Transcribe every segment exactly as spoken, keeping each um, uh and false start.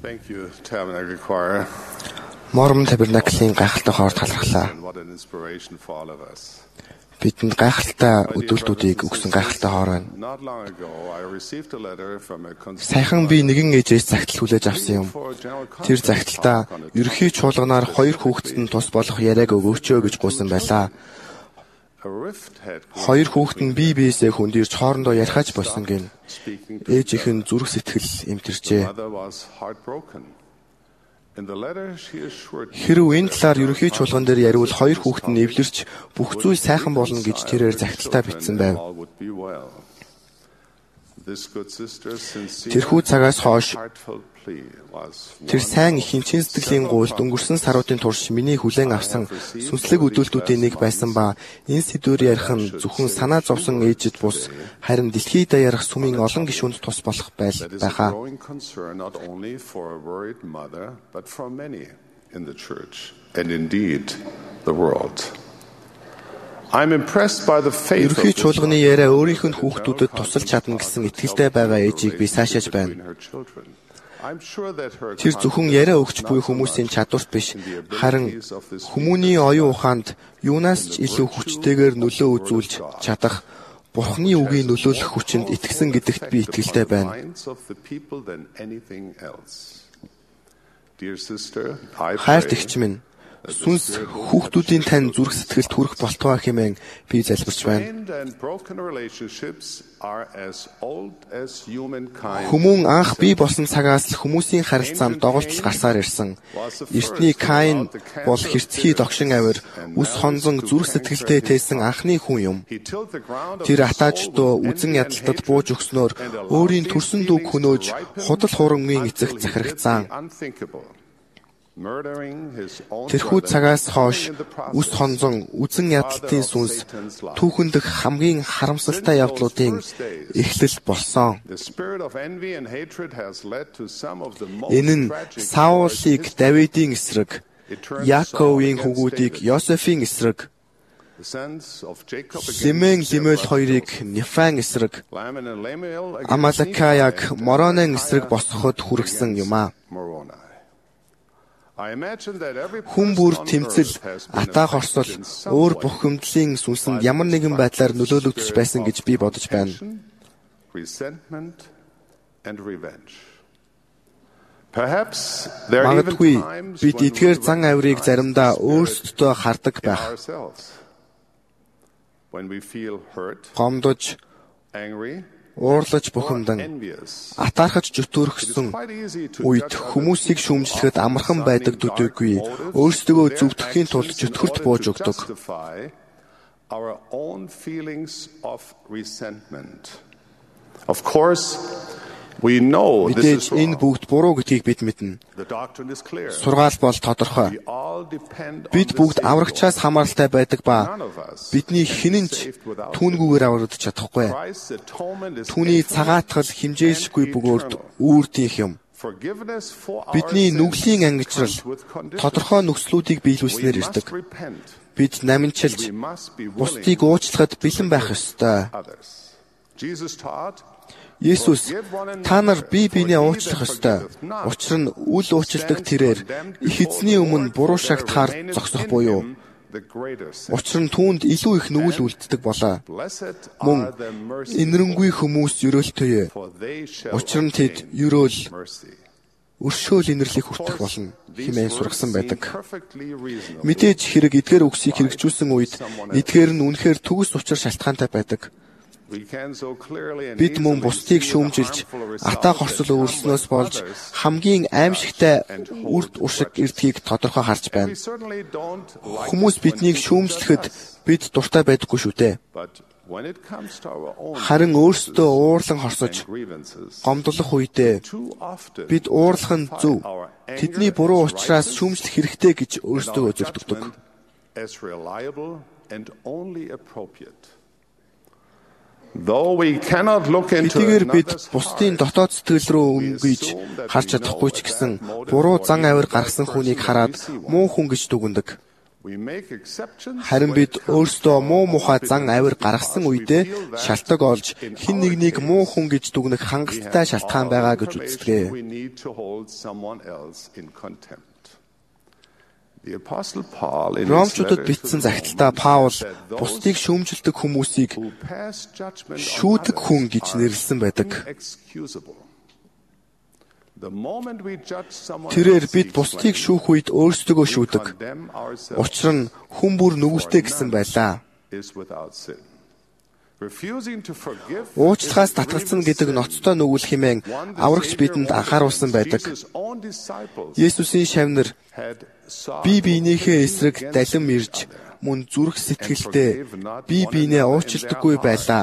Thank you, Tabernacle Choir. Морм Табернаклын гайхалтай хоор талархлаа. What an inspiration for all of us. Бидэнд гайхалтай өдөртүүдийг өгсөн гайхалтай хоор байна. Not long ago, I received a letter from a Саяхан би нэгэн ээжээс загтал хүлээж авсан юм. Тэр загталтаа ерөнхий чуулганаар хоёр хүүхэдтэй нь тус болох яриаг өгөөчөө гэж гуйсан байлаа. Хоёр хүүхэд нь бие биесээ хөндөрж хоорондоо ярихаж болсон гин. Ээжийнх нь зүрх сэтгэл эмтэрчээ. Хэрв энэ талаар ерөнхий чуулган дээр яриул хоёр хүүхэд нь эвлэрч бүх зүйл сайхан болно гэж тэрээр загталтаа бичсэн байв. Тэрхүү цагаас хойш тэр сайн их хинчин сэтгэлийн гуйлд өнгөрсөн саруудын турш миний хүлээн авсан сүнслэг өдөөлтүүдийн нэг байсан ба энэ сэдвээр ярих нь зөвхөн санаа зовсон ээжэд бус харин дэлхийд daярах сүмийн олон гишүүнд тус болох байл байхаа. I'm impressed by the faith of Ерөнхий чуулганы яриа өөрийнх нь хүүхдүүдэд тусалж чадна гэсэн итгэлтэй байгаа ээжийг би сайшааж байна. Тэр зөвхөн яриа өгч буй хүмүүсийн чадварт биш, харин хүмүүний оюун ухаанд юунаас ч илүү хүчтэйгээр нөлөө үзүүлж чадах Бурхны үгийн нөлөөлөх хүчинд итгэсэн гэдэгт би итгэлтэй байна. Хайртагч минь, сүнс хүүхдүүдийн тань зүрх сэтгэлд хүрэх болтугай хэмээн би залбирч байна. Хүмүүн анх бий болсон цагаас л хүмүүсийн харилцаанд доголдол гарсаар ирсэн. Эртний Каин бол хэрцгий догшин авир, үс хонзон зүрх сэтгэлтэй тээсэн анхны хүн юм. Тэр атааждоо үзэн ядалтад бууж өгснөөр өөрийн төрсөн дүүг хөнөөж худал хуурмгийн эцэгт захирагцсан. Тэрхүү цагаас хойш үс хонзон үзэн ядалтын сүнс түүхэндх хамгийн харамсалтай явдлуудын эхлэл болсон. Энэ нь Саулыг Давидын эсрэг, Яаковын хүүгүүдийг Йосефийн эсрэг, Лемен Лемел хоёрыг Нефан эсрэг, Амалакаяг Моронын эсрэг босгоход хүргэсэн юм а. Хүн бүр тэмцэл, атаа хорсол, өөр бухимдлын сүнсэнд ямар нэгэн байдлаар нөлөөлөгдөж байсан гэж би бодож байна. Магадгүй бид эдгээр зан авирыг заримдаа өөрсдөө хардаг байх. Гомдож, уурлаж бухимдан, атаархаж зүтгөрхсөн үед хүмүүсийг шүүмжлэхэд амархан байдаг төдийгүй өөрсдөө зөвтгөхийн тулд зүтгэрт бууж өгдөг. Мэдээж энэ бүгд буруу гэдгийг бид мэднэ. Сургаал бол тодорхой. Бид бүгд аврагчаас хамааралтай байдаг ба бидний хинэн ч түүнгүүгээр аврагдаж чадахгүй. Түүний цагаатгал хэмжээлшгүй бөгөөд үүрдийнх юм. Бидний нүглийн ангижрал тодорхой нөхцлүүдийг биелүүлснээр ирдэг. Бид наминчилж бусдыг уучлахад бэлэн байх ёстой. Есүс та нар бие биенээ уучлах ёстой. Учир нь үл уучилдаг тэрээр их эзний өмнө буруу шагтахаар зогсох буюу. Учир нь түүнд илүү их нүгэл үлддэг болоо. Мөн инэрэнгүй хүмүүс ерөөлтөе. Учир нь тэд ерөөл өршөөл инэрлийг хүртэх болно хэмээн сургасан байдаг. Мэдээж хэрэг эдгээр үгсийг хэрэгжүүлсэн үед эдгээр нь үнэхээр төгс учир шалтгаантай байдаг. Бид мөн бусдыг шүүмжилж, атаа хорсол өвөрснөөс болж хамгийн аимшигтай үрд уршиг эрдгийг тодорхой харж байна. Хүмүүс биднийг шүүмжлэхэд бид дуртай байдаггүй шүү дээ. Харин өөрсдөө уурлан хорсож, гомдлох үедээ бид уурлах нь зөв, тэдний буруу учраас шүүмжлэх хэрэгтэй гэж өөрсдөө зөвтгдөг. Хэдийгээр бид бусдын дотоод сэтгэл рүү өнгөж харж чадахгүй ч гэсэн буруу зан авир гаргасан хүнийг хараад муу хүн гэж дүгнэдэг. Харин бид өөрсдөө муу мухай зан авир гаргасан үедээ шалтгаан олж хэн нэгнийг муу хүн гэж дүгнэх хангалттай шалтгаан байгаа гэж үздэг. Ромчуудад бичсэн захидалтаа Паул бусдыг шүүмжилдэг хүмүүсийг шүүдэг хүн гэж нэрлсэн байдаг. Тэрээр бид бусдыг шүүх үед өөрсдөө шүүдэг. Учир нь хүн бүр нүгэлтэй гэсэн байлаа. Уучлахаас татгалзсан гэдэг ноцтой нүгэл хэмээн аврагч бидэнд анхааруулсан байдаг. Есүсийн шавнар бие биенийхээ эсрэг далин ирж мөн зүрх сэтгэлдээ бие биенээ уучилдаггүй байлаа.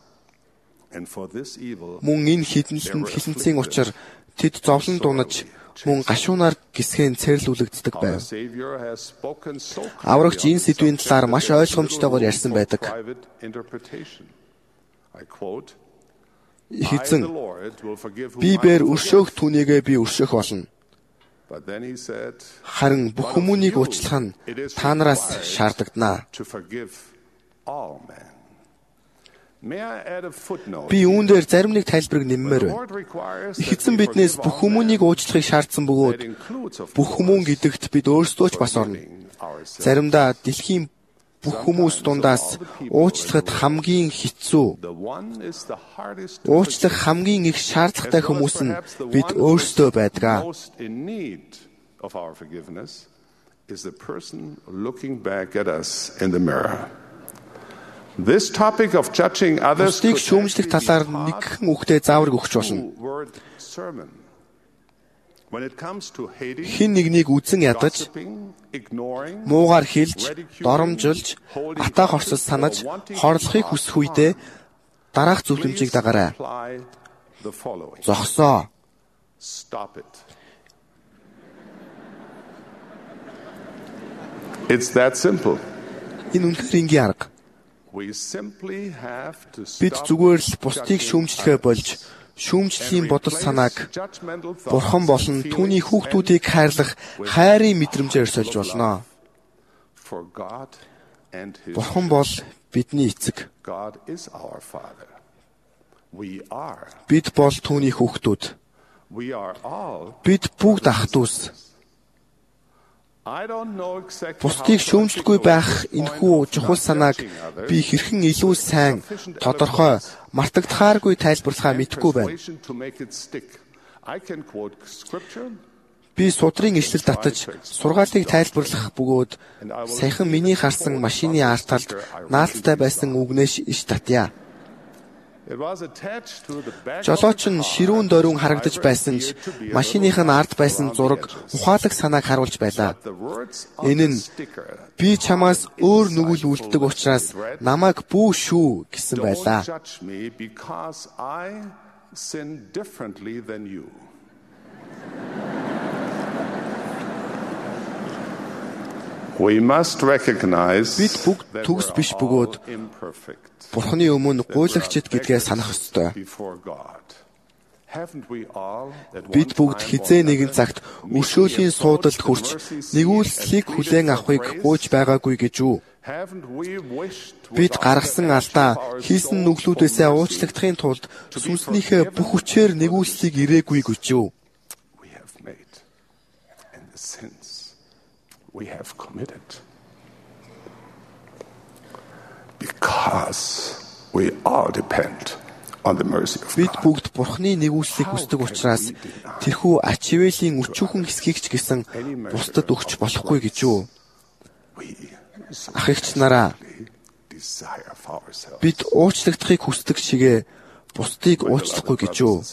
Мөн энэ хідэнлэнд хилэнцгийн учир тэд зовлон дунаж мөн гашуунаар гисгэн цэрлүүлэгддэг байв. Аврагч энэ сэдвийн талаар маш ойлгомжтойгоор ярьсан байдаг. Эзэн Бибээр өршөөх түүнийгээ би өршөөх болно. Харин бүх хүмүүнийг уучлах нь та нараас шаардагдана. Би үүн дээр зарим нэг тайлбарыг нэммээр байна. Эзэн биднээс бүх хүмүүнийг уучлахыг шаардсан бөгөөд бүх хүмүүн гэдэгт бид өөрсдөө ч бас орно. Заримдаа дэлхийн бүх хүмүүс дундаас уучлахад хамгийн хэцүү, уучлах хамгийн их шаардлагатай хүмүүс нь бид өөрсдөө байдаг. This topic of judging others бусдыг шүүмжлэх талаар нэгэн үгтэй заавар өгч болно. Хэн нэгнийг үзэн ядаж, муугаар хэлж, доромжилж, атаа хорсол санаж, хорлохыг хүсэх үедээ дараах зөвлөмжийг дагаарай. Зогсоо. It's that simple. Энэ үнэхээр энгийн арга. Бид зүгээр л бусдыг шүүмжлэхээ болж шүүмжлийн бодол санааг Бурхан болон түүний хүүхдүүдийг хайрлах хайрын мэдрэмжээр сольж болно. Бурхан бол бидний эцэг. Бид бол түүний хүүхдүүд. Бид бүгд ах дүүс. Бусдыг шүүмжлэхгүй байх энэхүү чухал санааг би хэрхэн илүү сайн, тодорхой, мартагдахааргүй тайлбарлахаа мэдэхгүй байна. Би судрын ишлэл татаж, сургаалыг тайлбарлах бөгөөд саяхан миний харсан машины арт талд наалттай байсан үгнээс иш татъя. Жолооч нь ширүүн дөрвөн харагдаж байсан ч машиных нь ард байсан зураг ухаалаг санааг харуулж байлаа. Энэ нь би чамаас өөр нүгэл үлддэг учраас намайг бүү шүү гэсэн байлаа. Бид бүгд төгс биш бөгөөд Бурханы өмнө гуйлагчид гэдгээ санах ёстой. Бид бүгд хизээ нэгэн цагт өршөөлийн суудалд хүрч нэгүүлслийг хүлээн авахыг гуйж байгаагүй гэж үү? Бид гаргасан алдаа хийсэн нүглүүдээсээ уучлагдахын тулд сүнснийхээ бүх хүчээр нэгүүлслийг ирээгүй гэж үү? We have committed because we all depend on the mercy of God. Бид бүгд Бурханы нэгүүлслийг хүсдэг учраас тэрхүү ач хивээлийн өчүүхэн хэсгийг ч гэсэн бусдад өгч болохгүй гэж үү? Ах эгч нараа, бид уучлагдахыг хүсдэг шигээ бусдыг уучлахгүй гэж үү?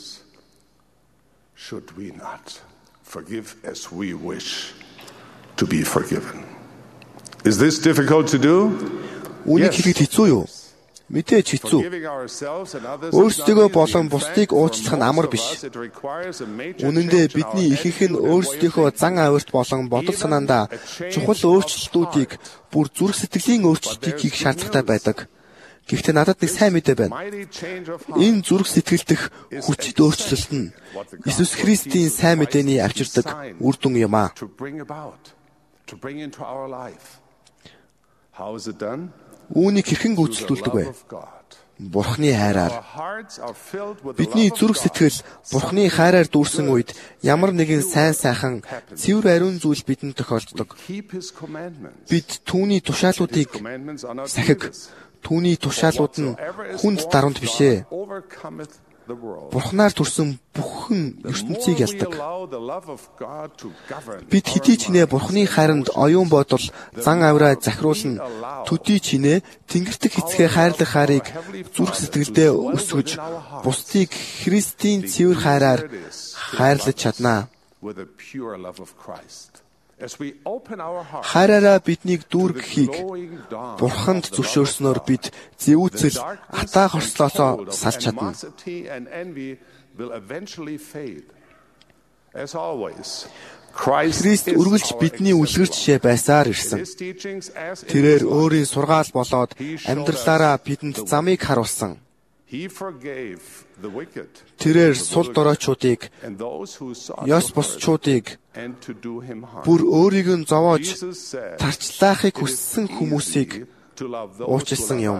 Should we not forgive as we wish to be forgiven? Is this difficult to do? Үүнийг хийхэд хэцүү юу? Мэдээж хэцүү. Өөрсдөө болон бусдыг уучлах нь амар биш. Үнэн дээр бидний ихэнх нь өөрсдийнхөө зан авирт болон бодол санаандаа чухал өөрчлөлтүүдийг бүр зүрх сэтгэлийн өөрчлөлтийг хийх шаардлагатай байдаг. Гэхдээ надад нэг сайн мэдээ байна. Энэ зүрх сэтгэл дэх хүчит өөрчлөлт нь Иесус Христийн сайн мэдээний авчирдаг үр дүн юм аа. to bring into our life. How is it done? Үүнийг хэрхэн гүйцэтгүүлдэг вэ? Бурхны хайраар. Бидний зүрх сэтгэл Бурхны хайраар дүүрсэн үед ямар нэгэн сайн сайхан цэвэр ариун зүйл бидэнд тохиолддог. Бид түүний тушаалуудыг сахиг, түүний тушаалууд нь хүнд дарамт бишээ. Бурхнаар төрсөн бүхэн ертөнцийг ялдаг. Бид хэдий ч нэ Бурхны хайранд оюун бодол зан авираа захируулна. Төдий ч нэ тэнгэртэг хэцгээ хайрлах хайрыг зүрх сэтгэлдээ өсгөж, бусдыг Христийн цэвэр хайраар хайрлаж чаднаа. Хайраараа биднийг дүүргэхийг Бурханд зөвшөөрснөөр бид зэвүүцэл атаа хорслоосоо салж чадна. Христ үргэлж бидний үлгэр жишээ байсаар ирсэн. Тэрээр өөрийн сургаал болоод амьдралаараа бидэнд замыг харуулсан. Тэрээр сул дороочуудыг, ёс бусчуудыг бүр өөрийг нь зовоож тарчлаахыг хүссэн хүмүүсийг уучлсан юм.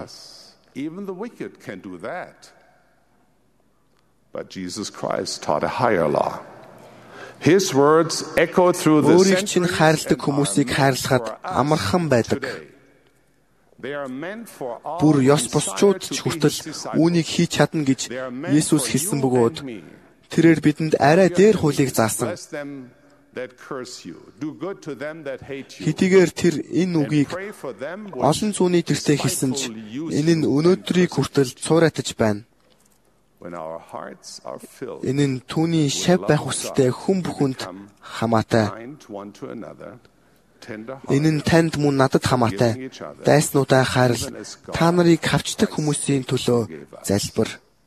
But Jesus Christ taught a higher law. His words echo through the Өөрийг чинь хайрладаг хүмүүсийг хайрлахад амархан байдаг. Бүр ёс бусчууд ч хүртэл үүнийг хийж чадна гэж Есүс хэлсэн бөгөөд тэрээр бидэнд арай дээр хуулийг заасан. Хэдийгээр тэр энэ үгийг олон зууны тэртээ хэлсэн ч энэ нь өнөөдрийг хүртэл цуурайтаж байна. Энэ нь түүний шав байх хүсэлтэй хүн бүхэнд хамаатай. Энэ нь танд мөн надад хамаатай. Дайснуудаа хайрл, та нарыг хавчдаг хүмүүсийн төлөө залбир.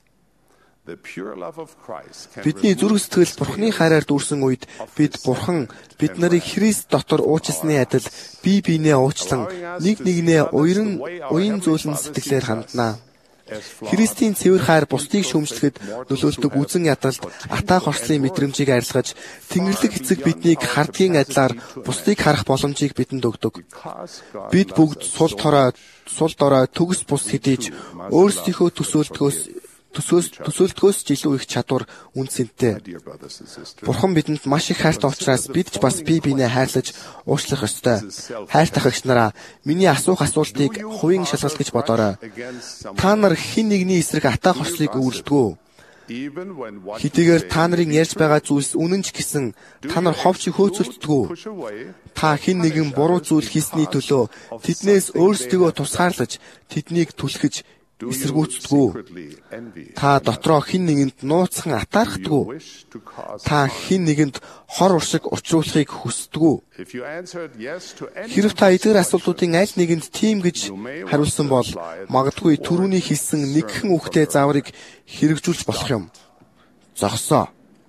Бидний зүрх сэтгэл Бурхны хайраар дүүрсэн үед бид Бурхан бид нарыг Христ дотор уучлсны адил бие биенээ уучлан нэг нэгнээ уян уян зөөлөн сэтгэлээр ханднаа. Христийн цэвэр хайр бусдыг шүүмжлэхэд нөлөөлдөг үзэн ядалт атаа хорслын мэдрэмжийг арилгаж Тэнгэрлэг эцэг биднийг хардгийн адилаар бусдыг харах боломжийг бидэнд өгдөг. Бид бүгд сул торой сул дорой төгс бус хэдийж өөрсдийнхөө төсөөлтгөөс төсөөс төсөөлтгөөс ч илүү их чадвар үнцэнтэй. Бурхан бидэнд маш их хайртай учраас бид ч бас бие биенээ хайрлаж уучлах ёстой. Хайртай эгч нараа, миний асуух асуултыг хувийн шалгалт гэж бодоорой. Та нар хэн нэгний эсрэг атаа хорслыг өвөрлөдгөө? Хэдийгээр та нарын ярьж байгаа зүйлс үнэн ч гэсэн та нар ховч хөөцөлддөгөө. Та хэн нэгэн буруу зүйл хийсний төлөө тэднээс өөрсдөө тусгаарлаж тэднийг түлхэж эсэргүүцдэггүй. Та дотроо хэн нэгэнд нууцхан атаархдаггүй. Та хэн нэгэнд хор уршиг учруулахыг хүсдэггүй. Хэрв та эдгээр асуултуудын аль нэгэнд тийм гэж хариулсан бол магадгүй түрүүний хэлсэн нэгхэн үгтэй зааврыг хэрэгжүүлж болох юм. Зогсоо.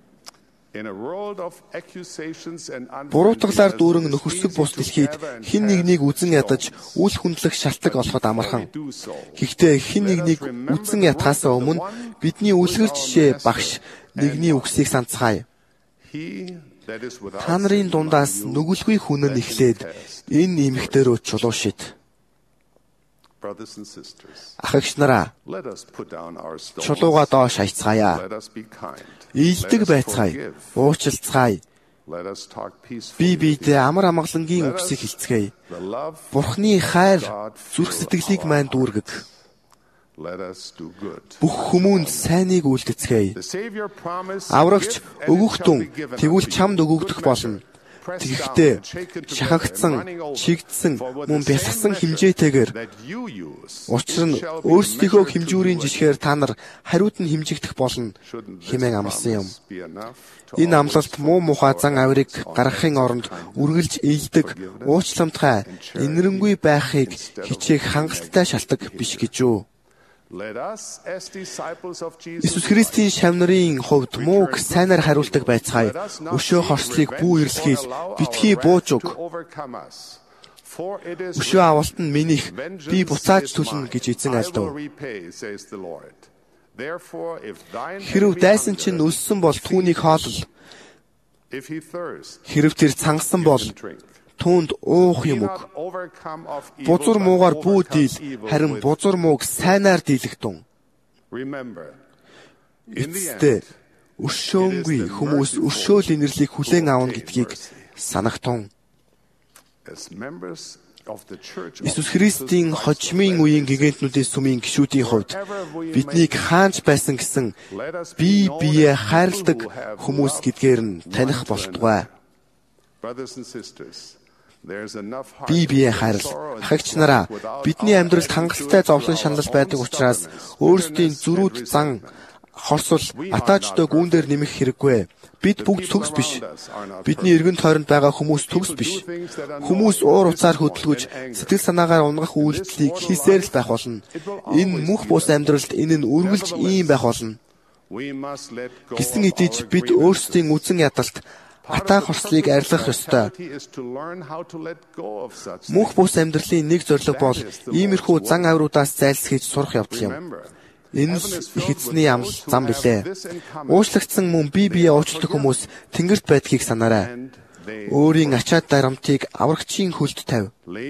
Буруутгалаар дүүрэн нөхөрсөг бус дэлхийд хэн нэгнийг үзэн ядаж үл хүндлэх шалтгаан олоход амархан. Гэхдээ хэн нэгнийг үзэн ядахаас өмнө бидний үлгэр жишээ багш нэгний үгсийг санацгаая. Та нарын дундаас нүгэлгүй хүн нь эхлээд энэ эмэгтэйрөө чулуу шид. Ах эгч нараа, чулуугаа доош хаяцгаая. Ийдэг байцгаая, уучлалцгаая. Бие биедээ амар амгалангийн үгсийг хэлцгээе. Бурхны хайр зүрх сэтгэлийг маань дүүргэг. Бүх хүмүүнд сайныг үлдэцгээе. Аврагч өгөх тун тэгвэл чамд өгөгдөх болно. Тэгэхдээ шахагдсан, чигдсэн, мөн бясалсан хэмжээтэйгээр учир нь өөрсдийнхөө хэмжүүрийн жишгээр та нар хариуд нь хэмжигдэх болно хэмээн амласан юм. Энэ амлалт муу мухай зан авирыг гаргахын оронд үргэлж ийдэг, уучламтгай, инэрэнгүй байхыг хичээх хангалттай шалтгаан биш гэж юу? Иесус Христийн шав нарын хувьд мууг сайнаар хариулдаг байцгаая. Өшөө хорслыг бүү ирлхийл, битгий бууж өг. Өшөө авалт нь минийх, би буцааж төлнө гэж эзэн альдав. Хэрв дайсан чинь өлссөн бол түүнийг хоолол. Хэрв тэр цангасан бол түүнд уух юм үг. Бузар муугаар бүү дийл, харин бузар мууг сайнаар дийлэх тун. Эцэстээ өршөөнгүй хүмүүс өршөөл инэрлийг хүлээн аавна гэдгийг санагтун. Иесус Христийн хожимын үеийн гигантнүүдийн сүмийн гишүүдийн хувьд биднийг хаанч байсан гэсэн бие биеэ хайрладаг хүмүүс гэдгээр нь таних болтугай. Бие биеэ хайрал. Ахигч нараа, бидний амьдралд хангалттай зовлон шанал байдаг учраас өөрсдийн зүрүүд зан хорсол атаачтай гүүн дээр нэмэх хэрэггүй. Бид бүгд төгс биш. Бидний эргэн тойронд байгаа хүмүүс төгс биш. Хүмүүс уур уцаар хөдөлгөж, сэтгэл санаагаар унгах үйлдэлийг хийсээр л байх болно. Энэ мөнх бус амьдралд энэ нь үргэлж ийм байх болно. Гэсэн хэдий бид өөрсдийн үзэн ядалт атаа хорслыг арилгах ёстой. Мөнх бус амьдралын нэг зорилго бол иймэрхүү зан авируудаас зайлсхийж сурах явдал юм. Энэ л их эзний амл зам билээ. Уучлагдсан мөн бие биеэ уучлах хүмүүс тэнгэрт байдгийг санаарай. Өөрийн ачаад дарамтыг аврагчийн хөлд тавь.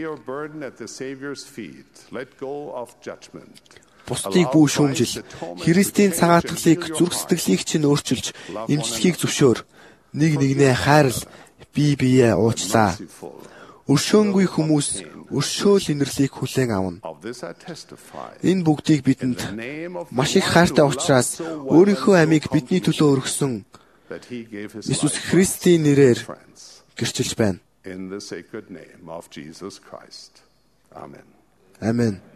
Бусдыг бүү шүүмжил. Христийн цагаатгалыг зүрх сэтгэлийг чинь өөрчилж, эмчлэхийг зөвшөөр. Нэг нэгнээ хайрал, бие биеэ уучлаа. Өршөөнгүй хүмүүс өршөөл инэрлийг хүлээн авна. Энэ бүгдийг бидэнд маш их хайртай учраас өөрийнхөө амийг бидний төлөө өргөсөн Иесус Христийн нэрээр гэрчилж байна. Амен.